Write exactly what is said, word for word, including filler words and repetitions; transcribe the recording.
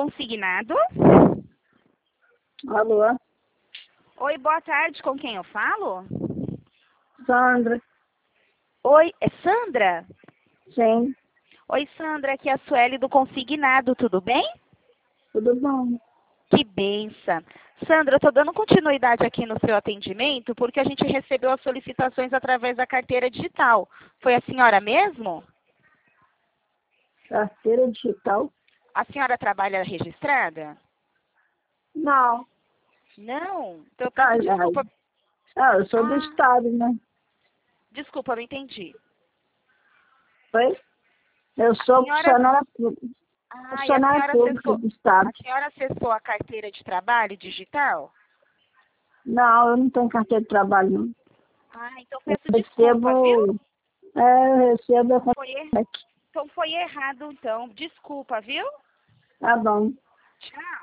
consignado? Alô? Oi, boa tarde, com quem eu falo? Sandra? Oi, é Sandra? Sim. Oi, Sandra, aqui é a Sueli do Consignado, tudo bem? Tudo bom? Que benção. Sandra, eu estou dando continuidade aqui no seu atendimento porque a gente recebeu as solicitações através da carteira digital. Foi a senhora mesmo? Carteira digital? A senhora trabalha registrada? Não. Não? Então eu Ah, peço desculpa. ah, eu sou do Ah, estado, né? desculpa, não entendi. Oi? Eu sou Senhora... funcionária pública. Ah, e a Funcionária senhora pública acessou... do estado. A senhora acessou a carteira de trabalho digital? Não, eu não tenho carteira de trabalho, não. Ah, então Eu peço desculpa, viu? recebo... É, eu recebo... a Foi er- Então foi errado, então. Desculpa, viu? Tá bom. Tchau.